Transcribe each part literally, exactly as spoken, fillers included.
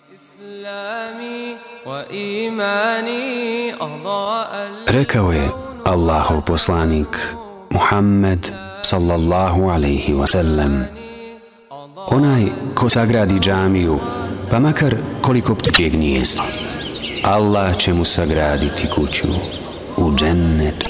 Rekao je Allahov poslanik Muhammed sallallahu alaihi wasallam: onaj ko sagradi džamiju, pa makar koliko ptičje gnijezdo, Allah će mu sagraditi kuću u džennetu.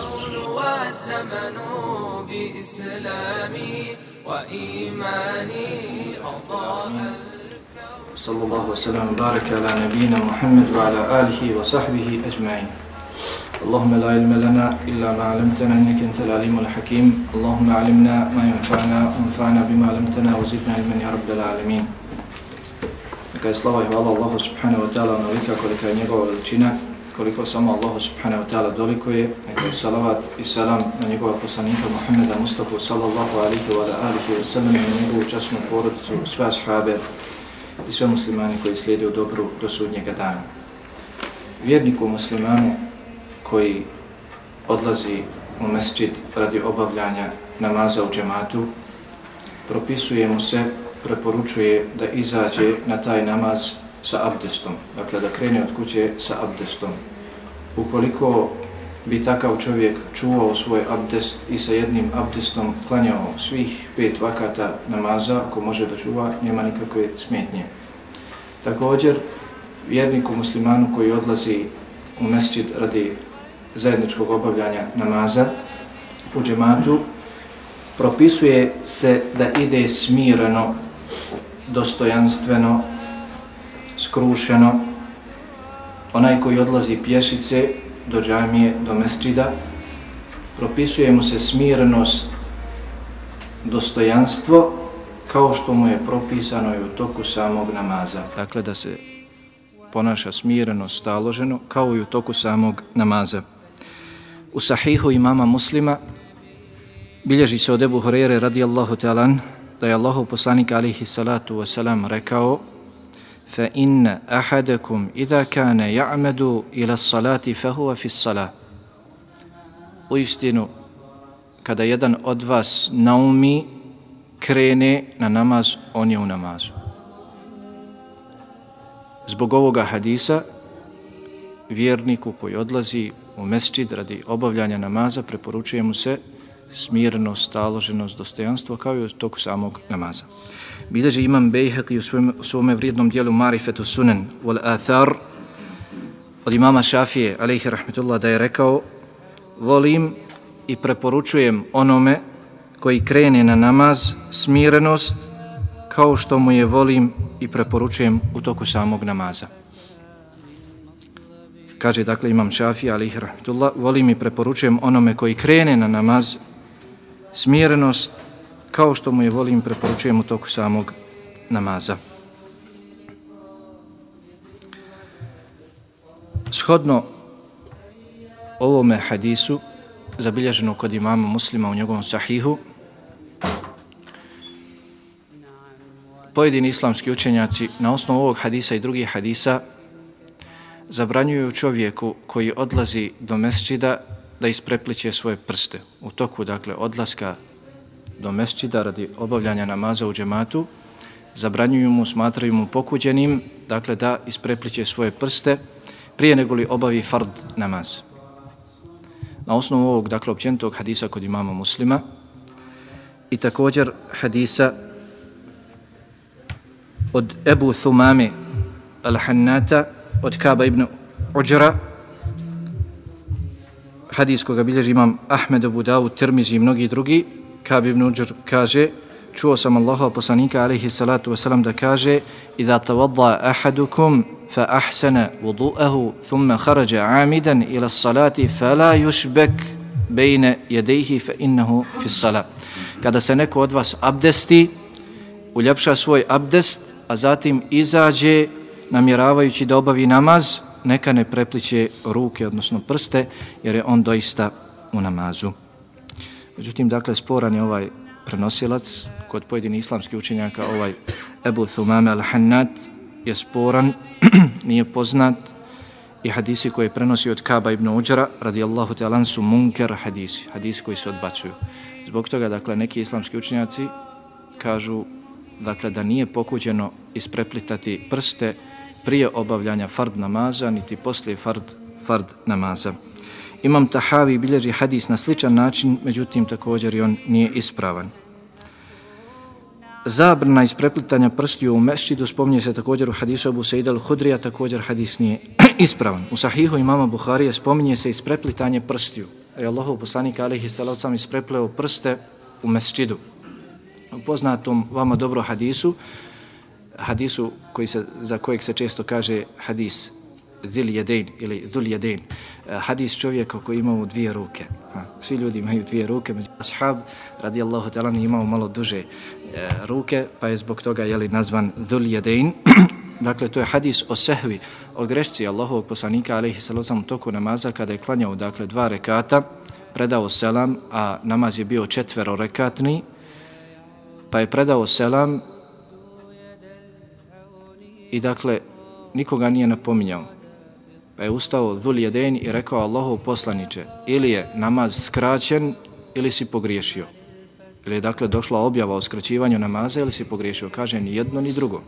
Sallallahu wasallam baraka ala nabina Muhammad wa ala alihi wa sahbihi ajma'in. Allahumma la ilma lana illa ma 'allamtana innaka antal alimul hakim. Allahumma 'allimna ma yanfa'una wanfa'na bima 'allamtana wa zidna ilman ya rabbal alamin. Neka je slava i hvala Allahu subhanahu wa ta'ala onolika kolika je njegova veličina, koliko samo Allahu subhanahu wa ta'ala dolikuje. Neka je salavat i salam na njegova poslanika Muhammeda Mustafa sallallahu alihi wa alihi wa sallam i na njegovu časnu porodicu, sve ashabe i sve muslimani koji slijede u dobru do sudnjega dana. Vjerniku muslimanu koji odlazi u mesdžid radi obavljanja namaza u džematu, propisuje mu se, preporučuje da izađe na taj namaz sa abdestom, dakle da krene od kuće sa abdestom. Ukoliko bi takav čovjek čuvao svoj abdest i sa jednim abdestom klanjao svih pet vakata namaza, ako može da čuva, nema nikakve smetnje. Također, vjerniku muslimanu koji odlazi u mesdžid radi zajedničkog obavljanja namaza u džematu, propisuje se da ide smireno, dostojanstveno, skrušeno. Onaj koji odlazi pješice do džamije, do mesdžida, propisuje mu se smirenost, dostojanstvo, kao što mu je propisano i u toku samog namaza. Dakle, da se ponaša smireno, staloženo, kao i u toku samog namaza. U sahihu imama Muslima bilježi se od Ebu Hurajre radijallahu ta'ala da je Allahov poslanik alaihi salatu wasalam rekao: fa inna ahadakum idha kana ya'madu ila salati fa huwa fi salah. Uistinu, kada jedan od vas naumi, krene na namaz, on je u namazu. Zbog ovoga hadisa, vjerniku koji odlazi u mesdžid radi obavljanja namaza, preporučuje mu se smirnost, staloženost, dostojanstvo, kao i u toku samog namaza. Bilježi imam Bejhaqi u svome, u svome vrijednom dijelu Marifetu Sunan wal Athar od imama Šafije, alejhi rahmetullah, da je rekao: volim i preporučujem onome koji krene na namaz smirenost, kao što mu je volim i preporučujem u toku samog namaza. Kaže, dakle, imam Šafija, alejhi rahmetullah, volim i preporučujem onome koji krene na namaz smirenost, kao što mu je volim i preporučujem u toku samog namaza. Shodno ovome hadisu, zabilježeno kod imama Muslima u njegovom sahihu, pojedini islamski učenjaci na osnovu ovog hadisa i drugih hadisa zabranjuju čovjeku koji odlazi do mesdžida da isprepliće svoje prste. U toku, dakle, odlaska do mesdžida radi obavljanja namaza u džematu, zabranjuju mu, smatraju mu pokuđenim, dakle, da isprepliće svoje prste prije nego li obavi fard namaz. Na osnovu ovog, dakle, općenitog hadisa kod imama Muslima i također hadisa od Ebu Thumame al-Hannata od Kaba ibn Uđra, hadis koga bilježi imam Ahmed, Abu Dawud, Tirmizi i mnogi drugi. Kab ibn Uđr kaže: čuo sam Allahova poslanika alejhi salatu wasalam da kaže: idha tawadda ahadukum fa ahsana wudu'ahu thumma kharaja amidan ila salati fala yushbak bayna yadayhi fa innahu fi salat. Kada se neko od vas abdesti, uljepša svoj abdest, a zatim izađe namjeravajući da obavi namaz, neka ne prepliće ruke, odnosno prste, jer je on doista u namazu. Međutim, dakle, sporan je ovaj prenosilac kod pojedinih islamskih učenjaka. Ovaj Ebu Thumame al-Hannat je sporan, nije poznat, i hadisi koje prenosi od Kaba ibn Uđra radijallahu ta'ala su munker hadisi, hadisi koji se odbacuju. Zbog toga, dakle, neki islamski učenjaci kažu dakle da nije pokuđeno ispreplitati prste prije obavljanja fard namaza, niti poslije fard, fard namaza. Imam Tahavi bilježi hadis na sličan način, međutim također i on nije ispravan. Zabrana ispreplitanja prstiju u mesčidu spominje se također u hadisu Abu Sa'ida al-Hudrija, također hadis nije ispravan. U sahihu imama Buharije spominje se ispreplitanje prstiju. I Allahov poslanik alejhi salatu vesselam isprepleo prste u mesčidu. U poznatom vama dobro hadisu, hadisu koji se, za kojeg se često kaže hadis Zil Jedein ili Dhul Jedein, hadis čovjeka koji imao dvije ruke. Ha, svi ljudi imaju dvije ruke, među ashab radijallahu ta'ala imao malo duže e, ruke, pa je zbog toga jeli, nazvan Dhul Jedein. Dakle, to je hadis o sehvi, o grešci Allahovog poslanika alejhi salatu vesselam u toku namaza kada je klanjao dakle dva rekata, predao selam, a namaz je bio četvero rekatni, pa je predao selam i dakle nikoga nije napominjao. Pa je ustao Dhul Jedein i rekao Allahov poslaniče, ili je namaz skraćen ili si pogriješio. Ili je dakle došla objava o skraćivanju namaza ili si pogriješio. Kaže ni jedno ni drugo.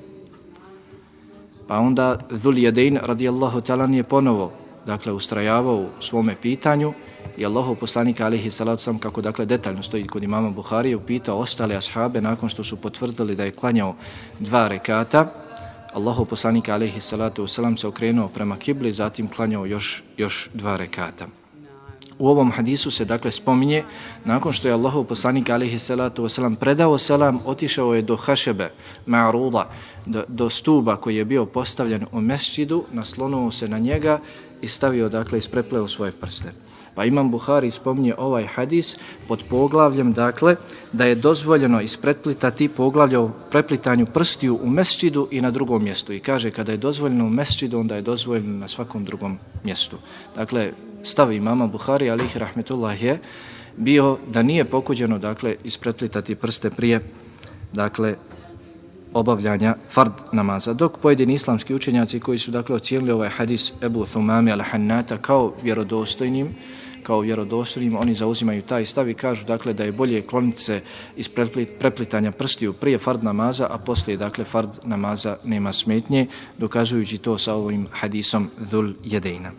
Pa onda Dhul Jedein radijallahu ta'ala je ponovo dakle ustrajavao u svome pitanju i Allahov poslanik alejhi salatu vesselam, kako dakle detaljno stoji kod imama Buharije, upitao ostale ashabe nakon što su potvrdili da je klanjao dva rekata. Allahov poslanik alejhi salatu vesselam se okrenuo prema kibli, zatim klanjao još, još dva rekata. U ovom hadisu se dakle spominje, nakon što je Allahov poslanik alejhi salatu vesselam predao selam, otišao je do hašebe, ma'ruda, do, do stuba koji je bio postavljen u mesčidu, naslonuo se na njega i stavio, dakle, isprepleo svoje prste. Pa Imam Buhari spominje ovaj hadis pod poglavljem, dakle, da je dozvoljeno ispreplitati poglavlje o preplitanju prstiju u mesčidu i na drugom mjestu. I kaže, kada je dozvoljeno u mesčidu, onda je dozvoljeno na svakom drugom mjestu. Dakle, stav imama Buhari, alejhi rahmetullah, je bio da nije pokuđeno, dakle, ispreplitati prste prije, dakle, obavljanja fard namaza. Dok pojedini islamski učenjaci koji su, dakle, ocijenili ovaj hadis Ebu Thumame al-Hannata kao vjerodostojnim, kao vjerodostojnim, oni zauzimaju taj stav i kažu, dakle, da je bolje kloniti se iz preplitanja prstiju prije fard namaza, a poslije, dakle, fard namaza nema smetnje, dokazujući to sa ovim hadisom Dhul Jedeina.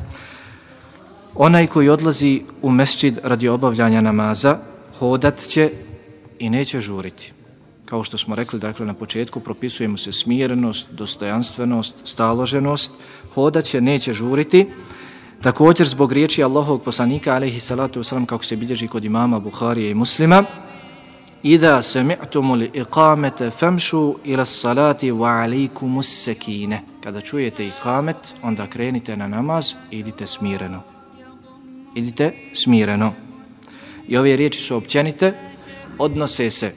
Onaj koji odlazi u mesčid radi obavljanja namaza, hodat će i neće žuriti. Kao što smo rekli, dakle, na početku propisujemo se smirenost, dostojanstvenost, staloženost, hodat će, neće žuriti. Također zbog riječi Allahovog poslanika, alejhi salatu vesselam, kako se bilježi kod imama Buharije i Muslima, Ida sami'tumu li iqamete famšu ila salati wa alaikumus sekine. Kada čujete iqamet, onda krenite na namaz i idite smireno. Idite smireno. I ove riječi su općenite, odnose se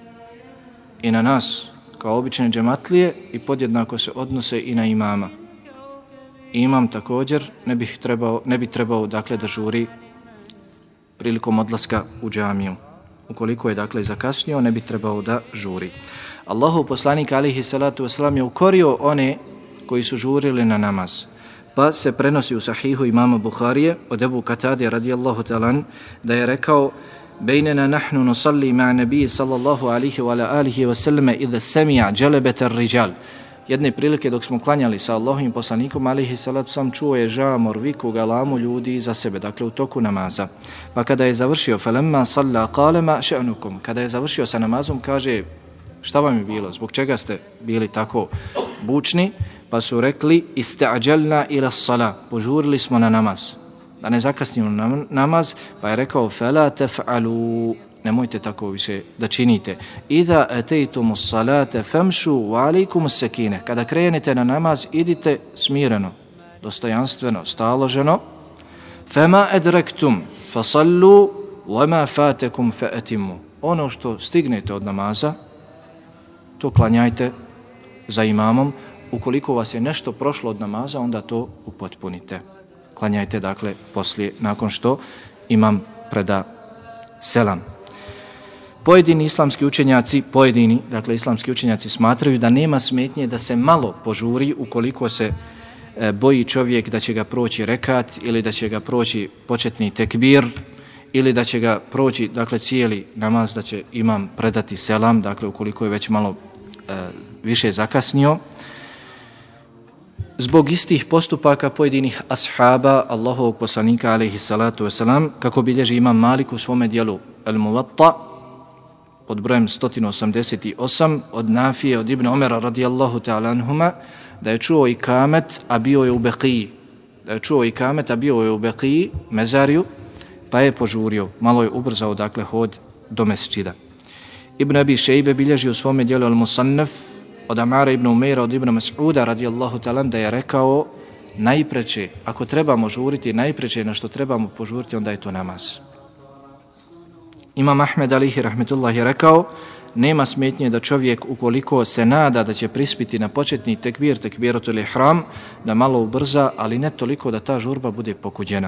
i na nas kao obične džematlije i podjednako se odnose i na imama. Imam također ne bi trebao, ne bi trebao dakle da žuri prilikom odlaska u džamiju. Ukoliko je dakle zakasnio, ne bi trebao da žuri. Allahov poslanik alejhi salatu vesselam je ukorio one koji su žurili na namaz. Pa se prenosi u sahihu imama Buharije od Ebu Katade radijallahu ta'ala da je rekao: Bejnena nahnu nusalli ma'a nabiji sallallahu alihi wa ala alihi wa sallame idha sami'a dželebetar riđal. Jedne prilike dok smo klanjali sa Allahovim poslanikom alihi salatu sam čuo je žamor, viku, galamu ljudi iza sebe, dakle u toku namaza. Pa kada je završio, falamma salla qalema še'nukum, kada je završio sa namazom, kaže, šta vam je bilo, zbog čega ste bili tako bučni? Pa su rekli, ista'đalna ila sala, požurili smo na namaz, da ne zakasnimo na namaz, pa je rekao, fela tef'alu, nemojte tako više da činite. Iza atejtumu salate famšu wa alaikumus sekine, kada krenete na namaz, idite smireno, dostojanstveno, staloženo. Fema edrektum fasallu, wama fatekum fa'atimu. Ono što stignete od namaza, to klanjajte za imamom. Ukoliko vas je nešto prošlo od namaza, onda to upotpunite. Klanjajte, dakle, poslije, nakon što imam preda selam. Pojedini islamski učenjaci, pojedini, dakle, islamski učenjaci smatraju da nema smetnje da se malo požuri ukoliko se e, boji čovjek da će ga proći rekat ili da će ga proći početni tekbir ili da će ga proći, dakle, cijeli namaz, da će imam predati selam, dakle, ukoliko je već malo više zakasnio. Zbog istih postupaka pojedinih ashaba Allahovog poslanika alejhi salatu vesselam, kako bilježi imam Malik u svome dijelu Al-Muwatta pod brojem sto osamdeset osam od Nafije od Ibn Umara radijallahu ta'ala anhuma, da je čuo ikamet, a bio je u Beqiji. Da je čuo ikamet, a bio je u Beqiji, mezariju, pa je požurio, malo je ubrzao dakle hod do mesdžida. Ibn Abi Šejbe bilježi u svome dijelu Al-Musannaf od Amara ibn Umeira od Ibn Mas'uda radijallahu ta'ala da je rekao najpreče, ako trebamo žuriti, najpreče na što trebamo požuriti, onda je to namaz. Imam Ahmed alihi rahmetullah je rekao, nema smetnje da čovjek ukoliko se nada da će prispiti na početni tekbir, tekbiratul ihram, da malo ubrza, ali ne toliko da ta žurba bude pokuđena.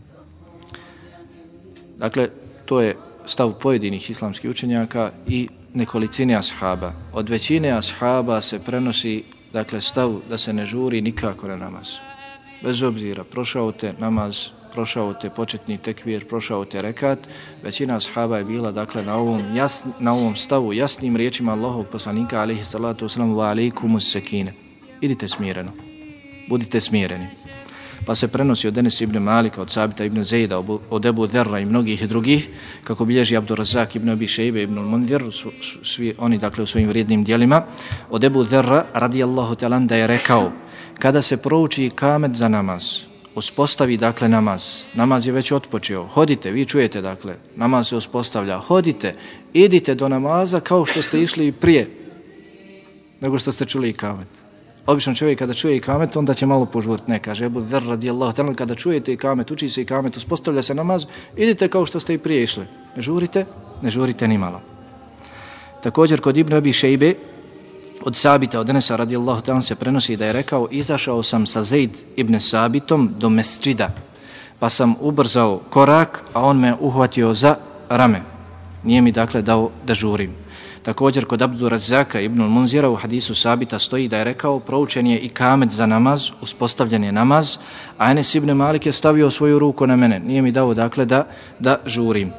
Dakle, to je stav pojedinih islamskih učenjaka i nekolicine ashaba. Od većine ashaba se prenosi dakle stav da se ne žuri nikako na namaz. Bez obzira, prošao te namaz, prošao te početni tekbir, prošao te rekat, većina ashaba je bila dakle na ovom, jasn, na ovom stavu jasnim riječima Allahovog poslanika alejhi salatu vesselam wa alejkumus sekine. Idite smireno, budite smireni. Pa se prenosi od Enes ibn Malika, od Sabita ibn Zejda, od Ebu Derra i mnogih drugih, kako bilježi Abdurazak ibn Abi Šejbe ibn Mundir, su, su, svi oni dakle u svojim vrijednim dijelima, od Ebu Derra radijallahu ta'ala da je rekao, kada se prouči ikamet za namaz, uspostavi dakle namaz, namaz je već otpočeo, hodite, vi čujete dakle, namaz se uspostavlja, hodite, idite do namaza kao što ste išli prije nego što ste čuli ikamet. Obično čovjek kada čuje ikamet, onda će malo požuriti. Ne, kaže Ebu Dher radijallahu ta'ala, kada čujete ikamet, uči se ikamet, uspostavlja se namaz, idite kao što ste i prije išli. Ne žurite, ne žurite ni malo. Također kod Ibn Abi Šejbe, od Sabita, od Enesa radijallahu ta'ala se prenosi da je rekao, izašao sam sa Zejd ibn Sabitom do mesdžida, pa sam ubrzao korak, a on me uhvatio za rame. Nije mi dakle dao da žurim. Također kod Abdurazaka ibn Munzira u hadisu Sabita stoji da je rekao, proučen je ikamet za namaz, uspostavljen je namaz, a Enes ibn Malik je stavio svoju ruku na mene, nije mi dao dakle da, da žurim.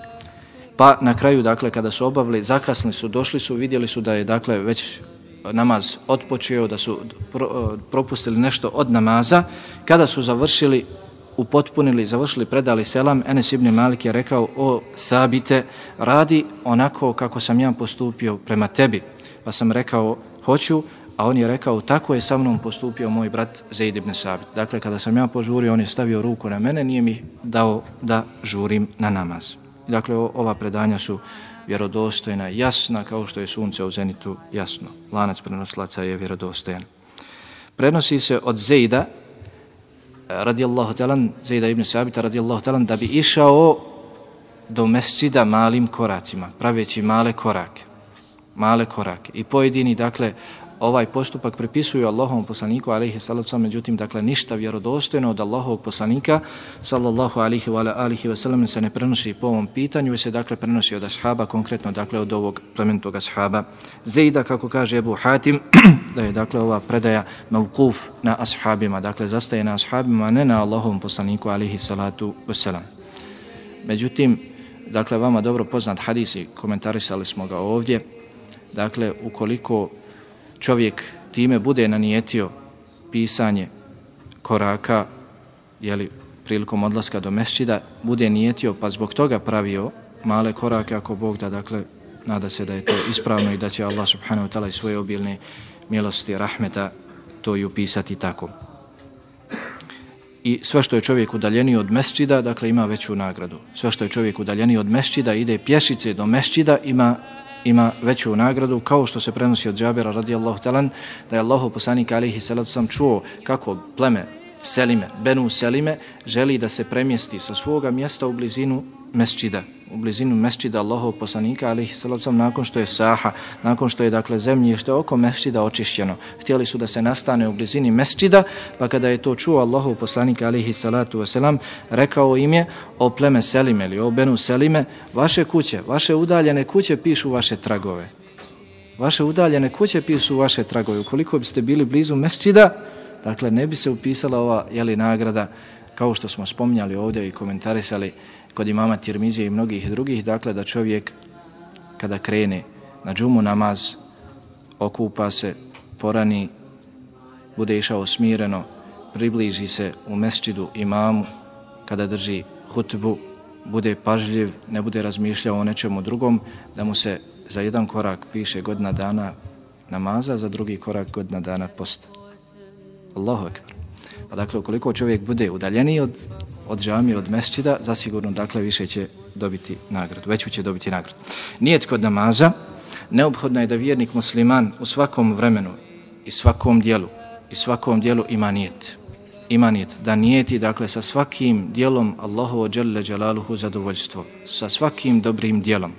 Pa na kraju dakle kada su obavili, zakasni su, došli su, vidjeli su da je dakle već namaz otpočeo, da su pro, propustili nešto od namaza. Kada su završili, upotpunili, završili, predali selam, Enes ibn Malik je rekao, o Thabite, radi onako kako sam ja postupio prema tebi. Pa sam rekao, hoću, a on je rekao, tako je sa mnom postupio moj brat Zejd ibn Sabit. Dakle, kada sam ja požurio, on je stavio ruku na mene, nije mi dao da žurim na namaz. Dakle, ova predanja su vjerodostojna, jasna, kao što je sunce u zenitu jasno. Lanac prenoslaca je vjerodostojan. Prenosi se od Zejda, radijallahu talan, Zejda ibn Sabita radijallahu talan, da bi išao do mesdžida malim koracima, praveći male korake. Male korake. I pojedini, dakle, ovaj postupak pripisuju Allahovom poslaniku, alejhi salatu vesselam, međutim, dakle, ništa vjerodostojno od Allahovog poslanika, sallallahu alejhi wa alihi wasallam, se ne prenosi po ovom pitanju, već se, dakle, prenosi od ashaba, konkretno, dakle, od ovog plemenitog ashaba Zejda, kako kaže Ebu Hatim, da je, dakle, ova predaja mavkuf na ashabima, dakle, zastaje na ashabima, ne na Allahovom poslaniku, alejhi salatu vesselam. Međutim, dakle, vama dobro poznat hadis i komentarisali smo ga ovdje, dakle, ukoliko čovjek time bude nanijetio pisanje koraka, jeli, prilikom odlaska do mesdžida, bude nijetio pa zbog toga pravio male korake, ako Bog da, dakle, nada se da je to ispravno i da će Allah subhanahu wa ta'ala i svoje obilne milosti, rahmeta, to i upisati tako. I sve što je čovjek udaljeniji od mesdžida, dakle, ima veću nagradu. Sve što je čovjek udaljeniji od mesdžida, ide pješice do mesdžida, ima ima veću nagradu, kao što se prenosi od Džabira radijallahu talan, da je Allahov poslanik alejhi salatu vesselam čuo kako pleme Selime, Benu Selime, želi da se premjesti sa svoga mjesta u blizinu mesdžida, u blizinu mesdžida Allahovog poslanika alejhi salatu vesselam, nakon što je saha, nakon što je, dakle, zemljište oko mesdžida očišćeno. Htjeli su da se nastane u blizini mesdžida, pa kada je to čuo Allahov poslanik alejhi salatu vesselam, rekao im je, o pleme Selime ili o Benu Selime, vaše kuće, vaše udaljene kuće pišu vaše tragove. Vaše udaljene kuće pišu vaše tragove. Ukoliko biste bili blizu mesdžida, dakle, ne bi se upisala ova, jeli, nagrada, kao što smo spominjali ovdje i komentarisali kod imama Tirmizije i mnogih drugih, dakle, da čovjek kada krene na džumu namaz okupa se, porani, bude išao smireno, približi se u mesčidu imamu kada drži hutbu, bude pažljiv, ne bude razmišljao o nečemu drugom, da mu se za jedan korak piše godina dana namaza, za drugi korak godina dana posta. Allahu ekber. Pa dakle, ukoliko čovjek bude udaljeniji od, od džamije, od mesčida, zasigurno dakle više će dobiti nagradu, veću će dobiti nagradu. Nijet kod namaza, neophodno je da vjernik musliman u svakom vremenu i svakom dijelu, i svakom dijelu ima nijet. Ima nijet, da nijeti dakle sa svakim dijelom Allahu dželle dželaluhu zadovoljstvo, sa svakim dobrim dijelom.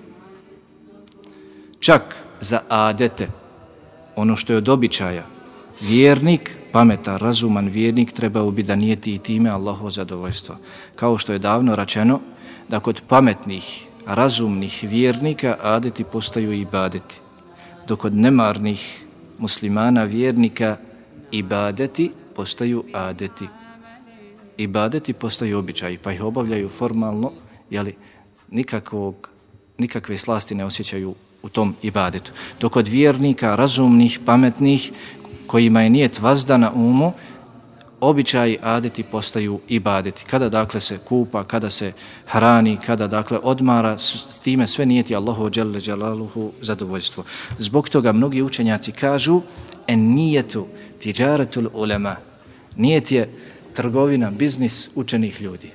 Čak za adete, ono što je od običaja, vjernik, pametan, razuman vjernik trebao bi da nijeti i time Allahu zadovoljstvo. Kao što je davno rečeno da kod pametnih, razumnih vjernika adeti postaju ibadeti, dok kod nemarnih muslimana vjernika ibadeti postaju adeti. Ibadeti postaju običaji, pa ih obavljaju formalno, jeli, nikakvog, nikakve slasti ne osjećaju u tom ibadetu. Dok kod vjernika, razumnih, pametnih, kojima je nijet vazda na umu, običaji, adeti postaju ibadeti. Kada dakle se kupa, kada se hrani, kada dakle odmara, s time sve nijeti Allahu dželle dželaluhu zadovoljstvo. Zbog toga mnogi učenjaci kažu en nijetu tiđaratul ulema. Nijet je trgovina, biznis učenih ljudi.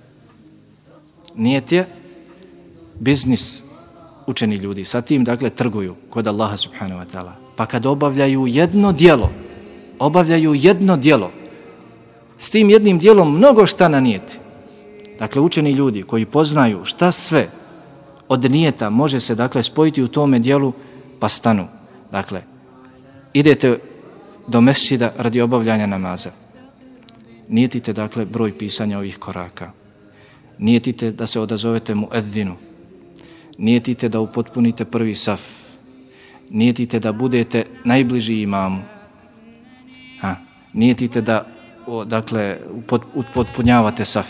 Nijet je biznis učenih ljudi. Sa tim dakle trguju kod Allaha subhanahu wa ta'ala. Pa kad obavljaju jedno djelo, obavljaju jedno djelo, s tim jednim djelom mnogo šta nanijeti. Dakle, učeni ljudi koji poznaju šta sve od nijeta može se dakle spojiti u tome djelu, pa stanu. Dakle, idete do mesčida radi obavljanja namaza. Nijetite dakle broj pisanja ovih koraka. Nijetite da se odazovete muedzinu. Nijetite da upotpunite prvi saf. Nijetite da budete najbliži imamu. Ha. Nijetite da o, dakle, upotpunjavate saf.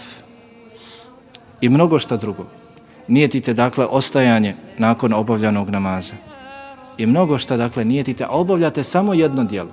I mnogo šta drugo. Nijetite dakle ostajanje nakon obavljanog namaza. I mnogo šta dakle nijetite, a obavljate samo jedno djelo.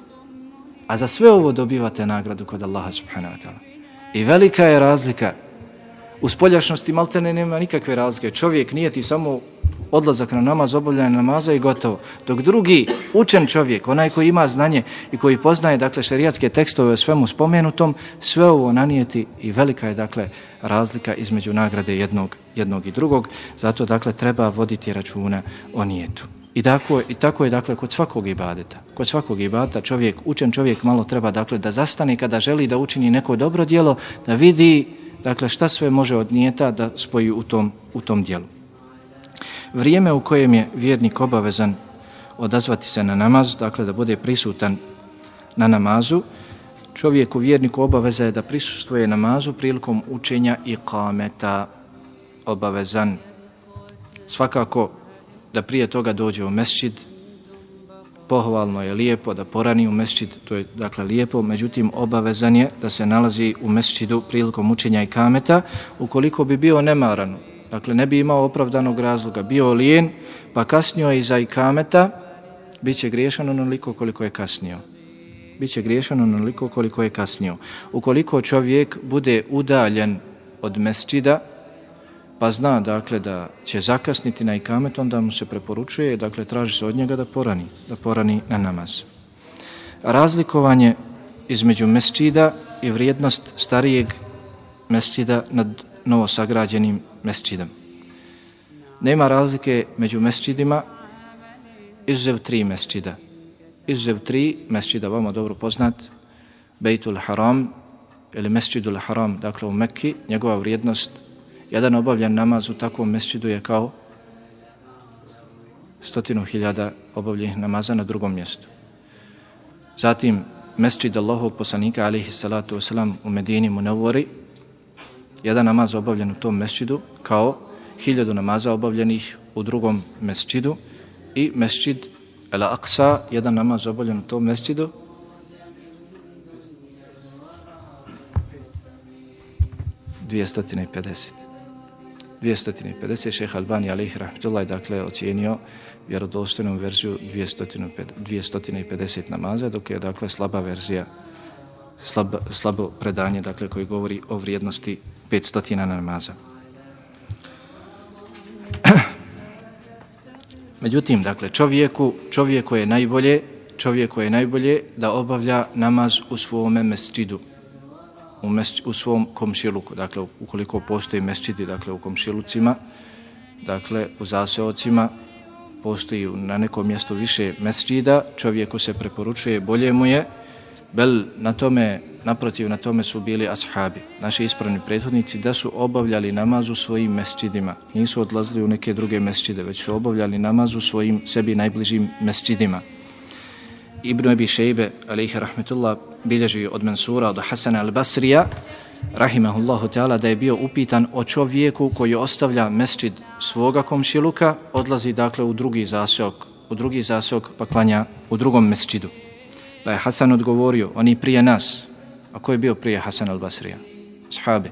A za sve ovo dobivate nagradu kod Allaha subhanahu wa ta'ala. I velika je razlika. U spoljašnosti maltene nema nikakve razlike. Čovjek nijeti samo odlazak na namaz, obavljanje namaza i gotovo. Dok drugi učen čovjek, onaj koji ima znanje i koji poznaje dakle šerijatske tekstove o svemu spomenutom, sve ovo nanijeti i velika je dakle razlika između nagrade jednog, jednog i drugog. Zato dakle treba voditi računa o nijetu. I tako, I tako je dakle kod svakog ibadeta. Kod svakog ibadeta čovjek, učen čovjek malo treba dakle da zastane kada želi da učini neko dobro djelo, da vidi dakle šta sve može od nijeta da spoji u tom, u tom djelu. Vrijeme u kojem je vjernik obavezan odazvati se na namaz, dakle da bude prisutan na namazu, čovjeku vjerniku obaveza je da prisustvuje namazu prilikom učenja iqameta, obavezan. Svakako da prije toga dođe u mesčid, pohvalno je lijepo da porani u mesčid, to je dakle lijepo, međutim obavezan je da se nalazi u mesčidu prilikom učenja iqameta, ukoliko bi bio nemaran, dakle ne bi imao opravdanog razloga, bio lijen, pa kasnio je iza iqameta, bit će griješan onoliko koliko je kasnio. Biće griješan onoliko koliko je kasnio. Ukoliko čovjek bude udaljen od mesčida, pa zna dakle da će zakasniti na ikamet, onda mu se preporučuje, dakle traži se od njega da porani, da porani na namaz. Razlikovanje između mesčida i vrijednost starijeg mesčida nad novosagrađenim mesčidom. Nema razlike među mesčidima izuzev tri mesčida. Izuzev tri mesčida, vama dobro poznat, Bejtul Haram ili Mesčidul Haram, dakle u Mekki, njegova vrijednost, jedan obavljan namaz u takvom mesčidu je kao stotinu hiljada obavljenih namaza na drugom mjestu. Zatim, mesčid Allahovog poslanika, alaihi salatu wasalam, u Medini Munevori, jedan namaz obavljen u tom mesčidu kao hiljadu namaza obavljenih u drugom mesčidu i mesčid Al-Aqsa, jedan namaz obavljen u tom mesčidu dvjesto pedeset. dvjesto pedeset. Šejh Albani alejhi rahmetullah dakle ocijenio vjerodostojnom verziju dvjesto pedeset namaza, dok je dakle slaba verzija, slab, slabo predanje dakle koji govori o vrijednosti petsto namaza. Međutim, dakle čovjeku, čovjeku je najbolje, čovjeku je najbolje da obavlja namaz u svome mesdžidu, u, mes, u svom komšiluku, dakle ukoliko postoji mesdžidi, dakle u komšilucima, dakle u zaseocima postoji na nekom mjestu više mesdžida, čovjeku se preporučuje, bolje mu je, bel na tome, naprotiv na tome su bili ashabi, naši ispravni prethodnici, da su obavljali namaz u svojim mesdžidima, nisu odlazili u neke druge mesdžide, već su obavljali namaz u svojim sebi najbližim mesdžidima. Ibn Abi Šejbe alejhi rahmetullah bilježi od Mansura, od Hasana al-Basrija rahimahullahu ta'ala, da je bio upitan o čovjeku koji ostavlja mesdžid svoga komšiluka, odlazi dakle u drugi zaseok, u drugi zaseok pa klanja u drugom mesdžidu. Pa je Hasan odgovorio, oni prije nas. A ko je bio prije Hasan al-Basrija? Ashabi.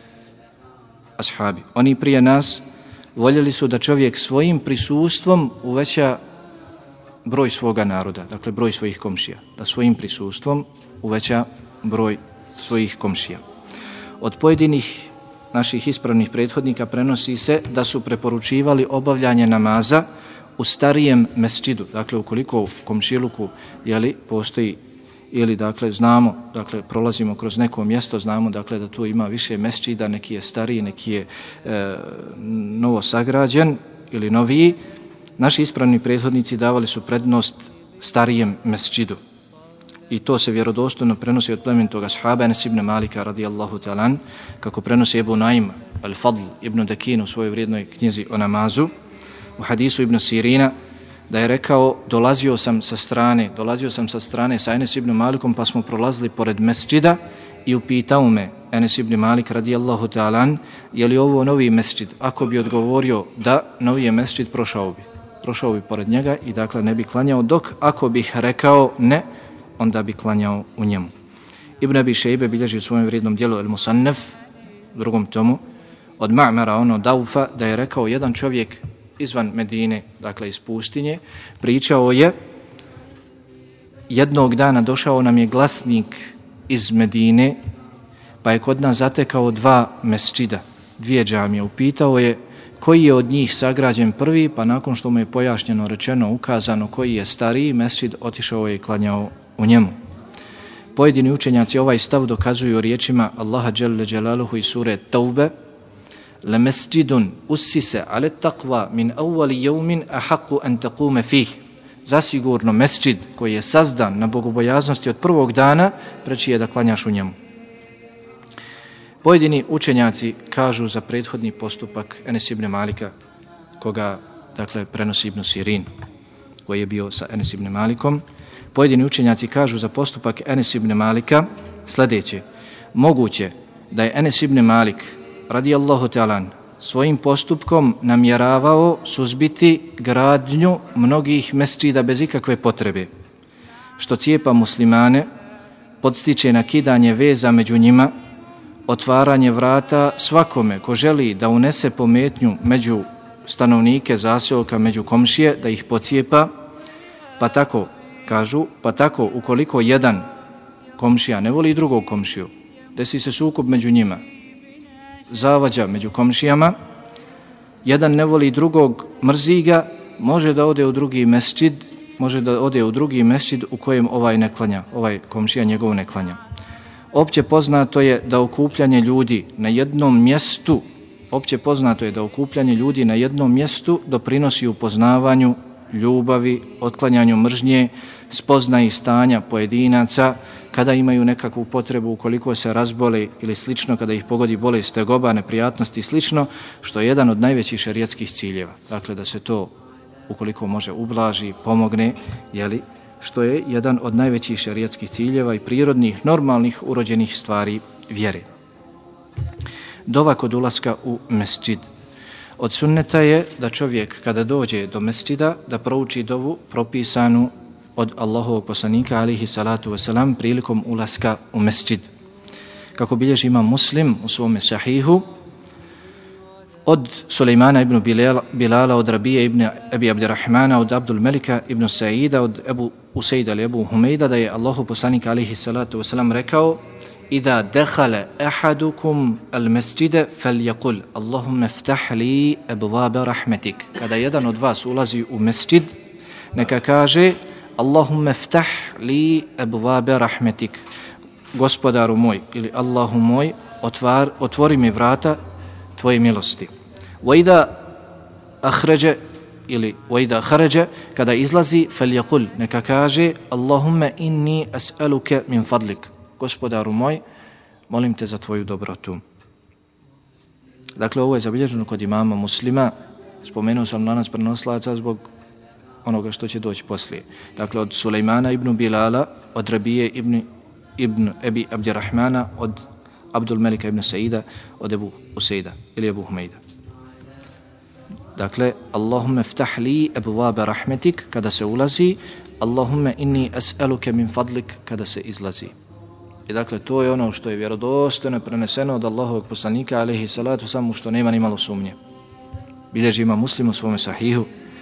Ashabi. Oni prije nas voljeli su da čovjek svojim prisustvom uveća broj svoga naroda, dakle broj svojih komšija, da svojim prisustvom uveća broj svojih komšija. Od pojedinih naših ispravnih prethodnika prenosi se da su preporučivali obavljanje namaza u starijem mesdžidu, dakle ukoliko u komšiluku jeli, postoji ili dakle znamo, dakle prolazimo kroz neko mjesto, znamo dakle da tu ima više mesdžida, neki je stariji, neki je e, novo sagrađen ili noviji, naši ispravni prethodnici davali su prednost starijem mesdžidu. I to se vjerodostojno prenosi od plemenitog ashaba Enes ibn Malika radijallahu ta'ala, kako prenosi Ebu Naim al-Fadl ibn Dakin u svojoj vrijednoj knjizi o namazu, u hadisu Ibn Sirina, da je rekao, dolazio sam sa strane, dolazio sam sa strane sa Enes ibn Malikom, pa smo prolazili pored mesdžida i upitao me Enes ibn Malik radijallahu ta'ala, je li ovo novi mesdžid? Ako bi odgovorio da, novi je mesdžid, prošao bi. Prošao bi pored njega i dakle ne bi klanjao, dok ako bih rekao ne, onda bi klanjao u njemu. Ibn Abi Šejbe bilježi u svojem vrijednom dijelu El Musannef, u drugom tomu, od Ma'mara, ono Daufa, da je rekao jedan čovjek izvan Medine, dakle iz pustinje, pričao je, jednog dana došao nam je glasnik iz Medine, pa je kod nas zatekao dva mesdžida, dvije džamije. Upitao je koji je od njih sagrađen prvi, pa nakon što mu je pojašnjeno, rečeno, ukazano koji je stariji mesdžid, otišao je i klanjao u njemu. Pojedini učenjaci ovaj stav dokazuju riječima Allaha dželle dželaluhu iz sure Taube, لَمَسْجِدٌ أُسِّسَ عَلَى التَّقْوَى مِنْ أَوَّلِ يَوْمٍ أَحَقُّ أَنْ تَقُومَ فِيهِ. Zasigurno mesdžid koji je sazdan na bogobojaznosti od prvog dana, preći je da klanjaš u njemu. Pojedini učenjaci kažu za prethodni postupak Enes ibn Malika, koga dakle prenosi Ibn Sirin, koji je bio sa Enes ibn Malikom. Pojedini učenjaci kažu za postupak Enes ibn Malika sljedeće: moguće da je Enes ibn Malik radijallahu ta'ala svojim postupkom namjeravao suzbiti gradnju mnogih mesdžida bez ikakve potrebe, što cijepa muslimane, podstiče na kidanje veza među njima, otvaranje vrata svakome ko želi da unese pometnju među stanovnike zaseoka, među komšije, da ih pocijepa, pa tako, kažu, pa tako ukoliko jedan komšija ne voli drugog komšiju, desi se sukob među njima, zavađa među komšijama, jedan ne voli drugog, mrzi ga, može da ode u drugi mesdžid, može da ode u drugi mesdžid u kojem ovaj ne klanja, ovaj komšija njegov ne klanja. Opće poznato je da okupljanje ljudi na jednom mjestu, opće poznato je da okupljanje ljudi na jednom mjestu doprinosi upoznavanju, ljubavi, otklanjanju mržnje, spoznaji stanja pojedinaca, kada imaju nekakvu potrebu, ukoliko se razbole ili slično, kada ih pogodi bolest, tegoba, neprijatnosti i slično, što je jedan od najvećih šerijatskih ciljeva. Dakle, da se to, ukoliko može, ublaži, pomogne, jeli, što je jedan od najvećih šerijatskih ciljeva i prirodnih, normalnih, urođenih stvari vjere. Dova kod ulaska u mesdžid. Od sunneta je da čovjek kada dođe do mesdžida da prouči dovu propisanu od Allahovog poslanika alihi salatu wasalam prilikom ulaska u mesdžid. Kako bilježi Imam Muslim u svome sahihu, od Sulejmana ibn Bilala, od Rabije ibn Abi Abdirrahmana, od Abdul Melika ibn Saida, od Ebu Useida ili Ebu Humejda, da je Allahu poslanik alaihi salatu wasalam rekao: Ida dehala ahadukum al mesjide fel jakul Allahumme ftah li abwaaba rahmetik. Kada jedan od vas ulazi u mesjid, neka kaže: Allahumme ftah li abwaaba rahmetik. Gospodaru moj ili Allahu moj, otvar, otvori mi vrata tvoje milosti. وَإِذَا أَخْرَجَ ili وَإِذَا خَرَجَ kada izlazi فَلْيَقُلْ neka kaže Allahumma inni as'aluka min fadlik. Gospodaru moj, molim te za tvoju dobrotu. Dakle, ovo je zabilježeno kod imama Muslima. Spomenuo sam lanac prenosilaca zbog onoga što će doći poslije. Dakle, od Sulejmana ibn Bilala, od Rabije ibn, ibn Abi Abdirrahmana, od Abdul Melika ibn Saida, od Ebu Useida ili Ebu Humejda. Dakle, Allahumma ftah li abwaaba rahmetik kada se ulazi, Allahumma inni as'aluka min fadlik kada se izlazi. I dakle, to je ono što je vjerodostojno preneseno od Allahovog poslanika alejhi salatu samo što nema ni malo sumnje. Bilježi ima Muslim u svome sahihu.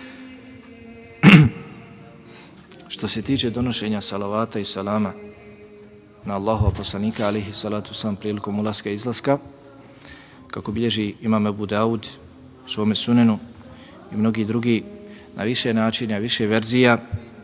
Što se tiče donošenja salavata i salama na Allahovog poslanika alejhi salatu sam prilikom ulaska i izlaska, kako bilježi imam Abu Daud u svome sunenu i mnogi drugi na više načina, više verzija.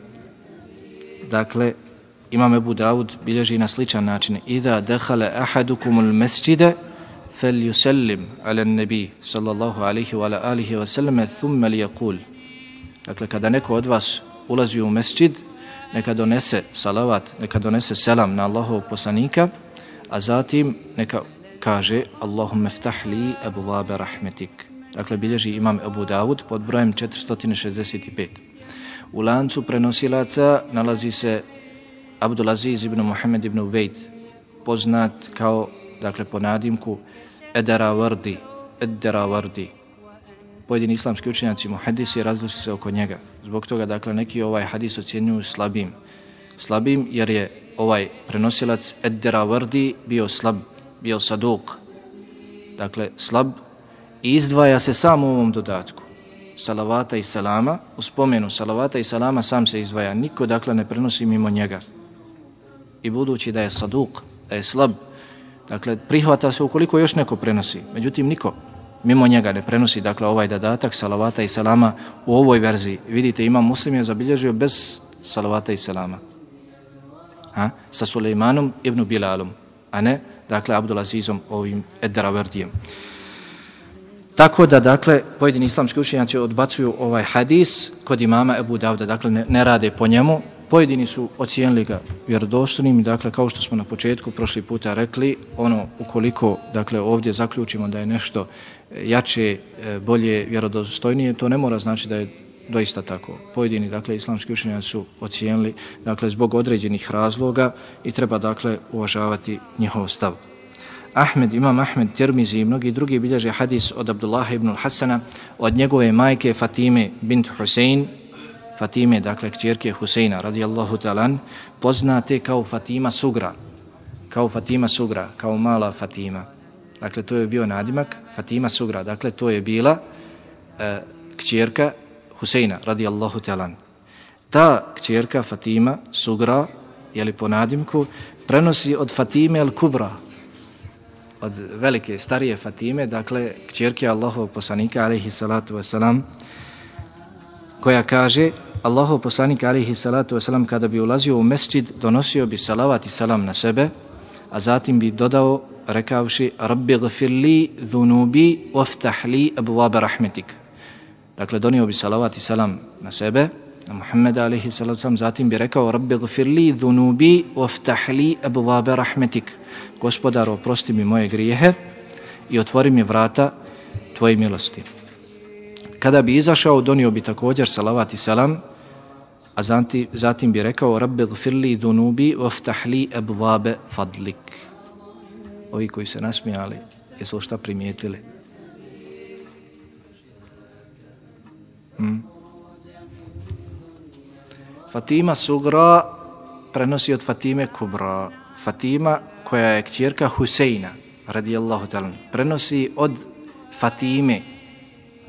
Dakle, imam Abu Daud bilježi na sličan način: Ida dehala ahadukumul mesjide fel yusallim ala nabi sallallahu alaihi wa alihi wa sallam thumma liyaqul. Dakle, kada neko od vas ulazi u mesjid, neka donese salavat, neka donese selam na Allahovog poslanika, a zatim neka kaže Allahumma ftah li abwaaba rahmetik. Dakle, bilježi imam Abu Daud pod brojem četiristo šezdeset pet. U lancu prenosilaca nalazi se Abdul Aziz ibn Muhammed ibn Ubejd, poznat kao, dakle, po nadimku Ederawardi, Ederawardi. Pojedini islamski učenjaci muhadisi različili se oko njega. Zbog toga, dakle, neki ovaj hadis ocjenjuju slabim. Slabim jer je ovaj prenosilac Ederawardi bio slab, bio saduk. Dakle, slab i izdvaja se samo u ovom dodatku salavata i salama. U spomenu salavata i salama sam se izdvaja. Niko, dakle, ne prenosi mimo njega. I budući da je saduk, da je slab, dakle, prihvata se ukoliko još neko prenosi. Međutim, niko mimo njega ne prenosi, dakle, ovaj dodatak salavata i salama u ovoj verziji. Vidite, imam Muslim je zabilježio bez salavata i salama. Ha? Sa Sulejmanom ibn Bilalom, a ne, dakle, Abdul Azizom, ovim Ederawardijem. Tako da, dakle, pojedini islamski učenjaci odbacuju ovaj hadis kod imama Ebu Davda, dakle, ne, ne rade po njemu. Pojedini su ocijenili ga vjerodostojnim, dakle, kao što smo na početku prošli puta rekli, ono, ukoliko, dakle, ovdje zaključimo da je nešto jače, bolje, vjerodostojnije, to ne mora znači da je doista tako. Pojedini, dakle, islamski učenjaci su ocijenili, dakle, zbog određenih razloga i treba, dakle, uvažavati njihov stav. Ahmed, imam Ahmed, Tirmizi i mnogi drugi bilježe hadis od Abdullaha ibn Hasana, od njegove majke Fatime bint Husein, Fatime, dakle, kćerke Huseina, radijallahu ta'ala, poznate kao Fatima Sugra, kao Fatima Sugra, kao mala Fatima. Dakle, to je bio nadimak Fatima Sugra, dakle, to je bila e, kćerka Huseina, radijallahu ta'ala. Ta kćerka Fatima Sugra, jeli po nadimku, prenosi od Fatime al-Kubra, od velike, starije Fatime, dakle, kćerke Allahovog poslanika, alejhi salatu wasalam, koja kaže, Allahov poslanik, alejhi salatu wasalam, kada bi ulazio u mesdžid, donosio bi salavat i salam na sebe, a zatim bi dodao, rekavši, Rabbi gfir li dhunubi waftah li abwaaba rahmetik. Dakle, donio bi salavat i salam na sebe, na Muhammeda, alejhi salatu wasalam, zatim bi rekao, Rabbi gfir li dhunubi waftah li abwaaba rahmetik. Gospodar, oprosti mi moje grijehe i otvori mi vrata tvoje milosti. Kada bi izašao, donio bi također salavat i salam, a zatim, zatim bi rekao Rabbi gfir li dhunubi waftah li abwaaba fadlik. Ovi koji se nasmijali, jesu šta primijetili? Hmm? Fatima Sugra prenosi od Fatime Kubra. Fatima, koja je kćerka Huseina, radijallahu ta'ala, prenosi od Fatime,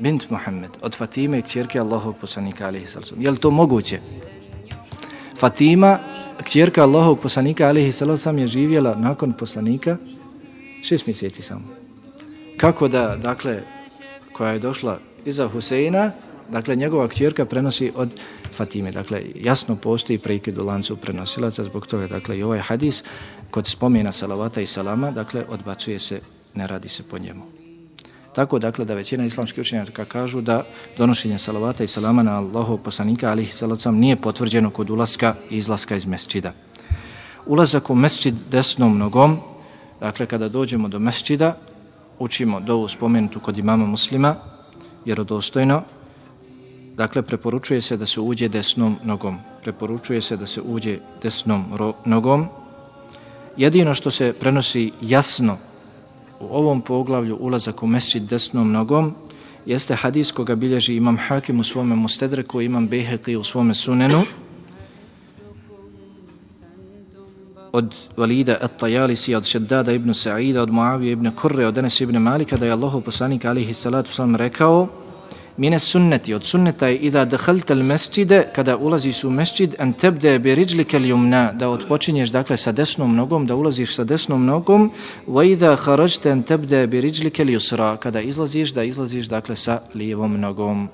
bint Muhammed, od Fatime, kćerke Allahovog poslanika alejhi salatu. Je li to moguće? Fatima, kćerka Allahovog poslanika alejhi salatu, je živjela nakon poslanika šest mjeseci samo. Kako da, dakle, koja je došla iza Huseina, dakle, njegova kćerka prenosi od Fatime. Dakle, jasno postoji prekid u lancu prenosilaca, zbog toga, dakle, i ovaj hadis kod spomena salavata i salama, dakle, odbacuje se, ne radi se po njemu. Tako, dakle, da većina islamskih učenjaka kažu da donošenje salavata i salama na Allahovog poslanika alejhi salatu nije potvrđeno kod ulaska i izlaska iz mesdžida. Ulazak u mesdžid desnom nogom, dakle, kada dođemo do mesdžida, učimo dovu spomenutu kod imama Muslima, vjerodostojno. Dakle, preporučuje se da se uđe desnom nogom. Preporučuje se da se uđe desnom ro- nogom. Jedino što se prenosi jasno u ovom poglavlju ulazak u mesdžid desnom nogom jeste hadis koga bilježi imam Hakim u svome Mustedreku, imam Bejheqi u svome Sunenu od Valida at-Tayalisi, od Šeddada ibn Sa'ida, od Muavije ibn Kurre, od Enes ibn Malika, da je Allahov poslanik alejhi salatu vesselam rekao: mine sunneti, od sunneta je idha dakhalta al-masjide, kada ulaziš u mesdžid, an tabda bi rijlika al-yumna, da odpočinješ, dakle, sa desnom nogom, da ulaziš sa desnom nogom, wa idha kharajta an tabda bi rijlika al-yusra, kada izlaziš, da izlaziš, dakle, sa lijevom nogom.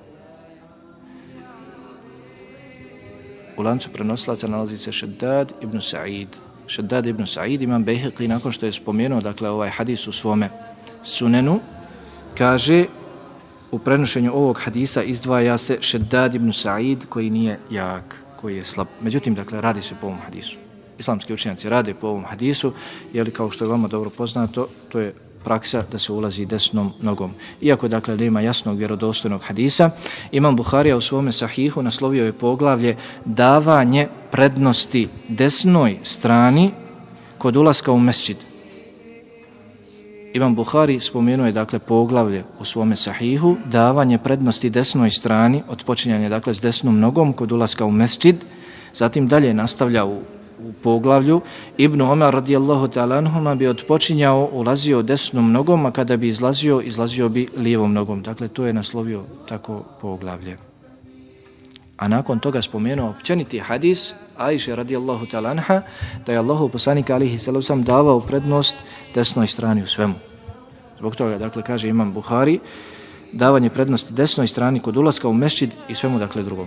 U lancu prenosilaca nalazi se Šeddad ibn Sa'id. Šeddad ibn Sa'id, imam Bejheqi, nakon što je spomenuo, dakle, ovaj hadis u svome Sunenu, kaže: u prenošenju ovog hadisa izdvaja se Šeddad ibn Sa'id koji nije jak, koji je slab. Međutim, dakle, radi se po ovom hadisu. Islamski učenjaci rade po ovom hadisu, jer kao što je vama dobro poznato, to je praksa da se ulazi desnom nogom. Iako, dakle, nema jasnog vjerodostojnog hadisa, imam Buharija u svome sahihu naslovio je poglavlje davanje prednosti desnoj strani kod ulaska u mesdžid. Imam Buhari spomenuo je, dakle, poglavlje u svome sahihu, davanje prednosti desnoj strani, odpočinjanje, dakle, s desnom nogom kod ulaska u mesdžid. Zatim dalje nastavlja u, u poglavlju: Ibn Omar radijallahu ta'ala anhuma bi odpočinjao, ulazio desnom nogom, a kada bi izlazio, izlazio bi lijevom nogom. Dakle, to je naslovio tako poglavlje. A nakon toga spomenuo općeniti hadis Ajše radijallahu ta'ala anha, da je Allahov poslanik alejhi salatu vesselam davao prednost desnoj strani u svemu. Zbog toga, dakle, kaže imam Buhari, davanje prednosti desnoj strani kod ulaska u mesdžid i svemu, dakle, drugom.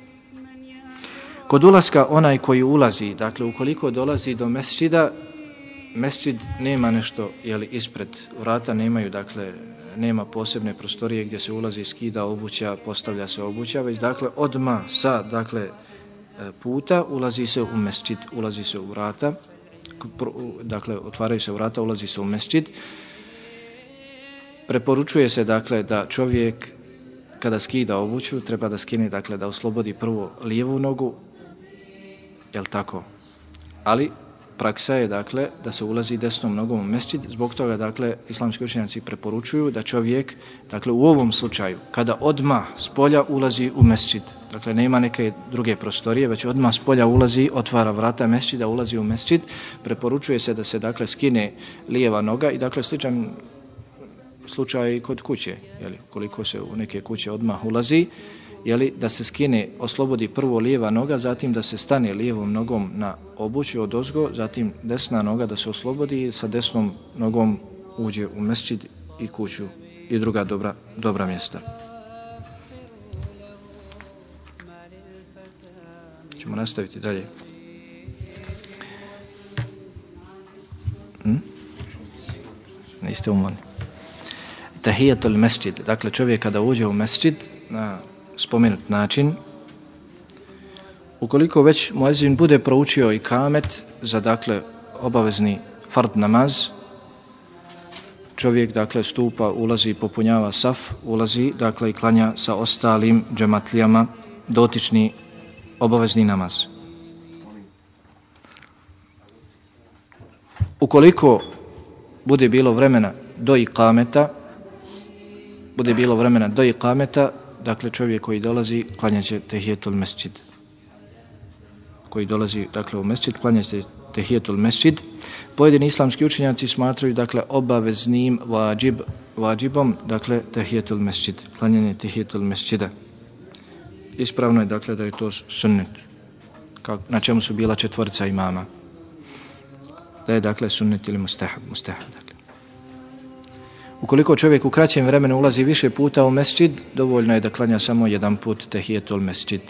Kod ulaska onaj koji ulazi, dakle, ukoliko dolazi do mesdžida, mesdžid nema nešto, jeli, ispred vrata, nemaju, dakle, nema posebne prostorije gdje se ulazi, skida obuća, postavlja se obuća, već, dakle, odmah sa, dakle, puta ulazi se u mesdžid, ulazi se u vrata, dakle, otvaraju se vrata, ulazi se u mesdžid. Preporučuje se, dakle, da čovjek kada skida obuću treba da skine, dakle, da oslobodi prvo lijevu nogu, jel tako? Ali praksa je, dakle, da se ulazi desnom nogom u mesdžid. Zbog toga, dakle, islamski učenjaci preporučuju da čovjek, dakle, u ovom slučaju, kada odmah s polja ulazi u mesdžid, dakle, nema neke druge prostorije, već odmah s polja ulazi, otvara vrata mesdžida, ulazi u mesdžid, preporučuje se da se, dakle, skine lijeva noga i, dakle, sličan slučaj kod kuće, jeli, koliko se u neke kuće odmah ulazi, jeli, da se skine, oslobodi prvo lijeva noga, zatim da se stane lijevom nogom na obuću odozgo, zatim desna noga da se oslobodi i sa desnom nogom uđe u mesdžid i kuću i druga dobra, dobra mjesta. Ćemo nastaviti dalje. Hm? Niste umani. Tahijatul mesdžid, dakle, čovjek kada uđe u mesdžid na spomenut način, ukoliko već muezin bude proučio i kamet za, dakle, obavezni fard namaz, čovjek, dakle, stupa, ulazi, popunjava saf, ulazi, dakle, i klanja sa ostalim džematlijama dotični obavezni namaz. Ukoliko bude bilo vremena do ikameta, bude bilo vremena do ikameta, dakle, čovjek koji dolazi, klanjaće tehijetul mesdžid. Koji dolazi, dakle, u mesdžid, klanjaće tehijetul mesdžid. Pojedini islamski učenjaci smatraju dakle obaveznim vađib, vađibom, dakle tahijetul mesđid, klanjanje tahijetul mesđida. Ispravno je dakle da je to sunnet, na čemu su bila četvorica imama. Da je dakle sunnet ili mustahab, mustahab dakle. Ukoliko čovjek u kraćem vremenu ulazi više puta u mesđid, dovoljno je da klanja samo jedan put tahijetul mesđid.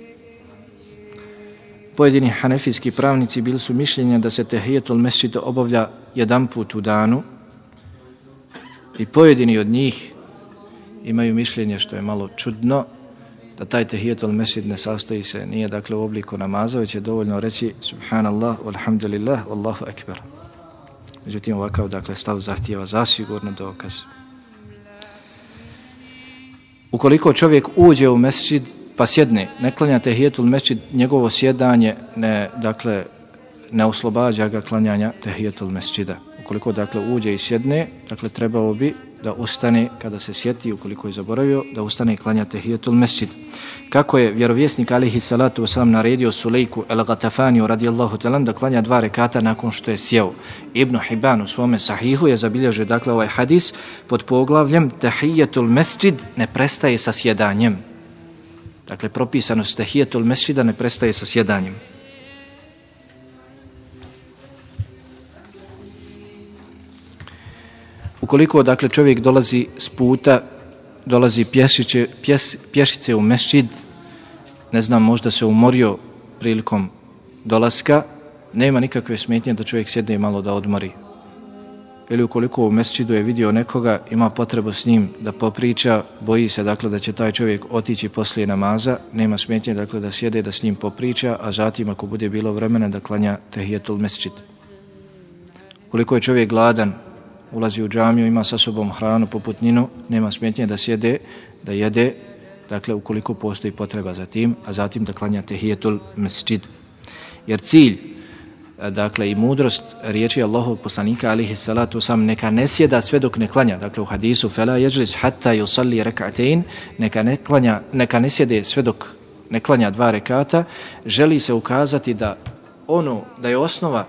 Pojedini hanefijski pravnici bili su mišljenja da se tahijetul mesđid obavlja jedan put u danu i pojedini od njih imaju mišljenje, što je malo čudno, da taj tahijetul mesđid ne sastoji se, nije dakle u obliku namaza, već je dovoljno reći subhanallah, walhamdulillah, wallahu akbar. Međutim, ovakav dakle stav zahtijeva zasigurno dokaz. Ukoliko čovjek uđe u mesđid pa sjedne, ne klanja tahijetul mesđid, njegovo sjedanje ne, dakle, ne oslobađa ga klanjanja tahijetul mesđida. Ukoliko dakle uđe i sjedne, dakle trebao bi da ustane kada se sjeti, ukoliko je zaboravio, da ustane i klanja tahijetul mesđid. Kako je vjerovjesnik alejhi salatu vesselam naredio Sulejku el-Gatafaniju radijallahu ta'ala da klanja dva rekata nakon što je sjeo. Ibn Hibban u svome sahihu je zabilježio dakle ovaj hadis pod poglavljem tahijetul mesđid ne prestaje sa sjedanjem. Dakle, propisanost tahijetul mesđida ne prestaje sa sjedanjem. Ukoliko dakle čovjek dolazi s puta, dolazi pješiće, pjes, pješice u mesđid, ne znam, možda se umorio prilikom dolaska, nema nikakve smetnje da čovjek sjedne i malo da odmori. Ili ukoliko u mesđidu je vidio nekoga, ima potrebu s njim da popriča, boji se dakle da će taj čovjek otići poslije namaza, nema smetnje dakle da sjede, da s njim popriča, a zatim ako bude bilo vremena da klanja tahijetul mesđid. Ukoliko je čovjek gladan, ulazi u džamiju, ima sa sobom hranu, poputninu, nema smetnje da sjede, da jede, dakle ukoliko postoji potreba za tim, a zatim da klanja tahijetul mesđid. Jer cilj, dakle i mudrost riječi Allahovog poslanika alejhi salatu vesselam, neka ne sjeda sve dok ne klanja, dakle u hadisu fela yajlis hatta yusalli rak'atayn, neka ne klanja, neka ne sjede sve dok ne klanja dva rekata, želi se ukazati da ono, da je osnova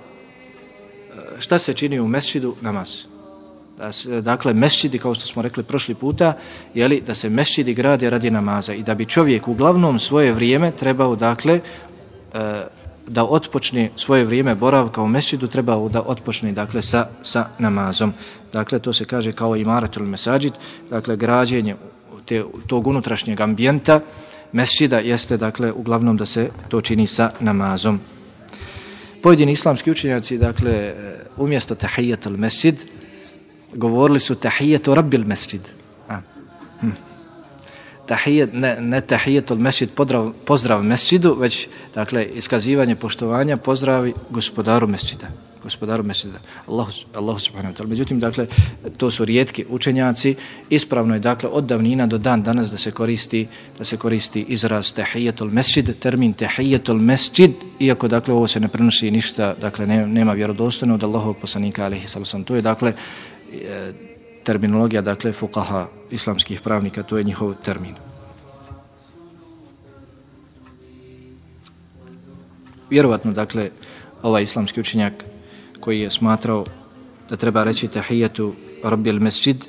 šta se čini u mesdžidu, namaz. Da se, dakle, mesdžidi, kao što smo rekli prošli puta, jeli, da se mesdžidi grade radi namaza i da bi čovjek uglavnom svoje vrijeme trebao, dakle, e, da otpočne svoje vrijeme boravka u mesdžidu, trebao da otpočne, dakle, sa, sa namazom. Dakle, to se kaže kao imaratul mesadžid, dakle, građenje te, tog unutrašnjeg ambijenta mesdžida jeste, dakle, uglavnom da se to čini sa namazom. Pojedini islamski učenjaci, dakle, umjesto tahijatul mesdžid, govorili su tahijatu rabbil mesdžid. Hm. Tahijet, ne, ne tahijatul mesdžid, pozdrav, pozdrav mesdžidu, već, dakle, iskazivanje poštovanja, pozdravi gospodaru mesdžida. Gospodaru mesdžida, Allahu, Allahu subhanahu wa ta'ala. Međutim, dakle, to su rijetki učenjaci. Ispravno je, dakle, od davnina do dan danas da se koristi, da se koristi izraz tahijatul mesdžid, termin tahijatul mesdžid, iako, dakle, ovo se ne prenosi ništa, dakle, ne, nema vjerodostojno od Allahovog poslanika alejhi salatu vesselam. To je, dakle, terminologija, dakle, fuqaha, islamskih pravnika, to je njihov termin. Vjerovatno, dakle, ovaj islamski učenjak koji je smatrao da treba reći tahijatu rabbil mesdžid,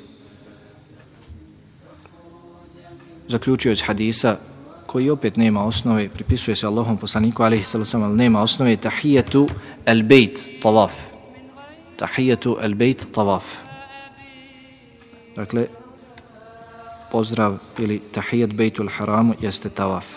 zaključio iz hadisa koji opet nema osnove, pripisuje se Allahom poslaniku alejhi salatu vesselam, ali nema osnove, tahijatu al bejt tawaf. Tahijatu al bejt tawaf. Dakle, pozdrav ili tahijat bejtul haramu jeste tawaf.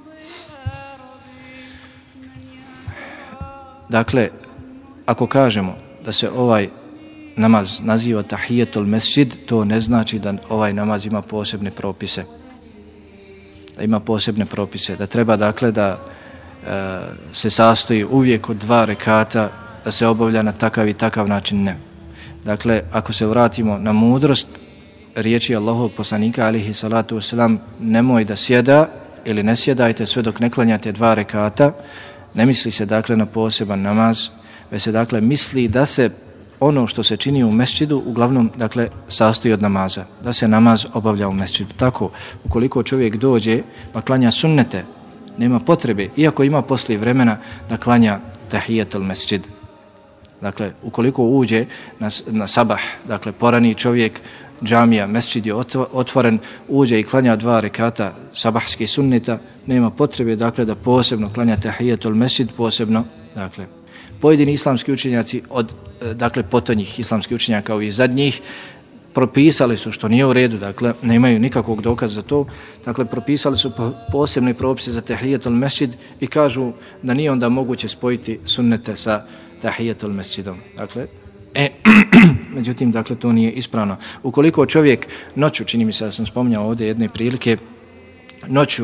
Dakle, ako kažemo da se ovaj namaz naziva tahijatul mesdžid, to ne znači da ovaj namaz ima posebne propise. Da ima posebne propise, da treba, dakle, da e, se sastoji uvijek od dva rekata, da se obavlja na takav i takav način, ne. Dakle, ako se vratimo na mudrost riječi Allahovog poslanika alejhi salatu vesselam, nemoj da sjeda ili ne sjedajte sve dok ne klanjate dva rekata, ne misli se, dakle, na poseban namaz, već se, dakle, misli da se ono što se čini u mesdžidu uglavnom, dakle, sastoji od namaza, da se namaz obavlja u mesdžidu. Tako, ukoliko čovjek dođe pa klanja sunnete, nema potrebe, iako ima poslije vremena, da klanja tahijatul mesdžid. Dakle, ukoliko uđe na, na sabah, dakle, porani čovjek, džamija, mesdžid je otvoren, uđe i klanja dva rekata sabahskih sunneta, nema potrebe, dakle, da posebno klanja tahijatul mesdžid, posebno, dakle, pojedini islamski učenjaci od, dakle, potonjih islamskih učenjaka kao i zadnjih, propisali su, što nije u redu, dakle, nemaju nikakvog dokaza za to, dakle, propisali su posebne propise za tahijatul mesdžid i kažu da nije onda moguće spojiti sunnete sa tahijatul mesdžidom. Dakle, e, međutim, dakle, to nije ispravno. Ukoliko čovjek noću, čini mi se da sam spominjao ovdje jedne prilike, noću,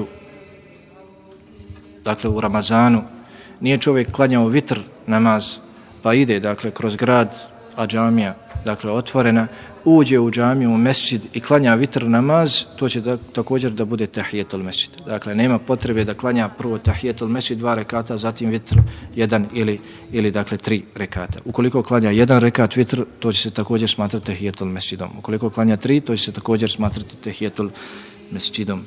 dakle, u Ramazanu, nije čovjek klanjao vitr namaz, pa ide, dakle, kroz grad, a džamija, dakle, otvorena, uđe u džamiju, u mesdžid i klanja vitr namaz, to će da, također da bude tahijatul mesdžid. Dakle, nema potrebe da klanja prvo tahijatul mesdžid, dva rekata, zatim vitr, jedan ili, ili dakle, tri rekata. Ukoliko klanja jedan rekat vitr, to će se također smatrati tahijatul mesdžidom. Ukoliko klanja tri, to će se također smatrati tahijatul mesdžidom.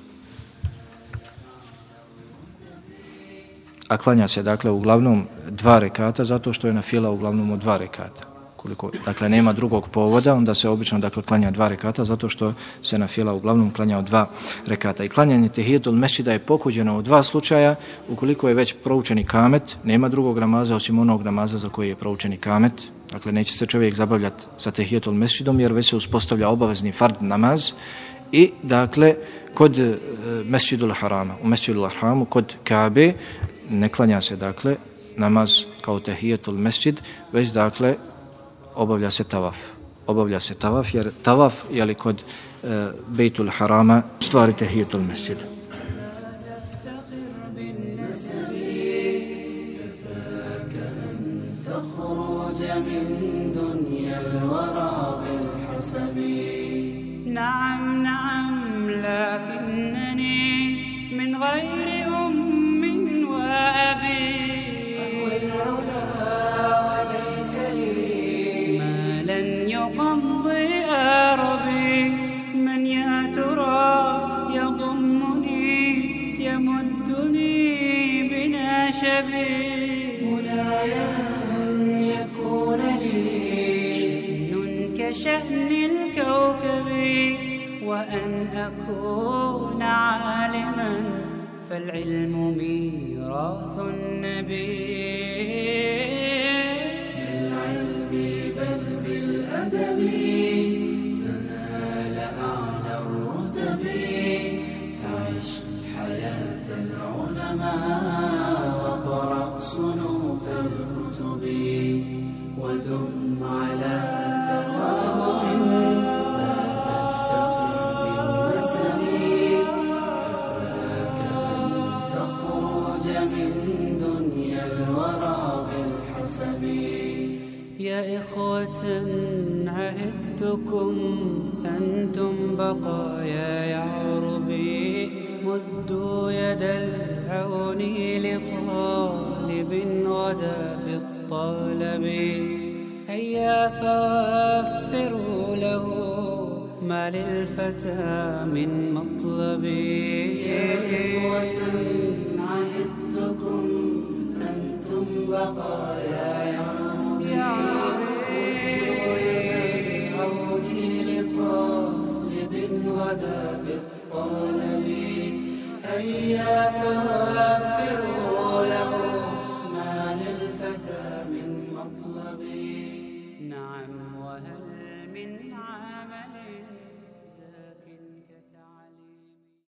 A klanja se, dakle, uglavnom dva rekata, zato što je nafila uglavnom od dva rekata. Koliko, dakle, nema drugog povoda, onda se obično, dakle, klanja dva rekata, zato što se nafila uglavnom klanja od dva rekata. I klanjanje tahijatul mesdžida je pokuđeno u dva slučaja, ukoliko je već proučeni kamet, nema drugog namaza osim onog namaza za koji je proučeni kamet, dakle, neće se čovjek zabavljati sa tahijatul mesdžidom, jer već se uspostavlja obavezni fard namaz. I, dakle, kod e, mesdžidul harama, u mesdžidul haramu, kod Kabe, ne klanja se, dakle, namaz kao tahijatul mesdžid, već, dakle, obavlja se tavaf. Obavlja se tavaf, jer tavaf, jeli, kod e, Bejtul Harama, stvari tahijatul mesdžid. نعم نعم لكنني من غير أم وأبي أهوى العلا وليس لي ما لن يقضي أربي من يا ترى يضمني يمدني بناشبي مولاي أن يكون لي شأن كشأن الكوكب وأن أكون عالما فالعلم ميراث النبي بالعلم بل بالأدب تنال أعلى الرتب فعش حياة العلماء وقرأ صنوف الكتب ودم على تواضع يا إخوة عهدتكم أنتم بقايا يعربي مدوا يد العون لطالب غدا في الطلب هيا فوفروا له ما للفتى من مطلب يا إخوة عهدتكم أنتم بقايا يعربي غدا في الطلب هيا